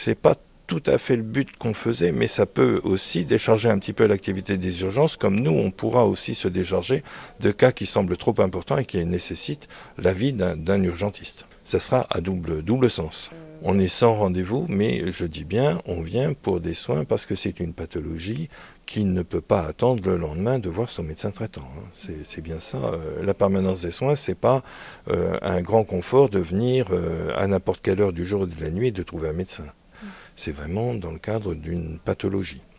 c'est pas tout à fait le but qu'on faisait, mais ça peut aussi décharger un petit peu l'activité des urgences, comme nous, on pourra aussi se décharger de cas qui semblent trop importants et qui nécessitent l'avis d'un urgentiste. Ça sera à double sens. On est sans rendez-vous, mais je dis bien, on vient pour des soins parce que c'est une pathologie qui ne peut pas attendre le lendemain de voir son médecin traitant. C'est bien ça. La permanence des soins, c'est pas un grand confort de venir à n'importe quelle heure du jour ou de la nuit et de trouver un médecin. C'est vraiment dans le cadre d'une pathologie.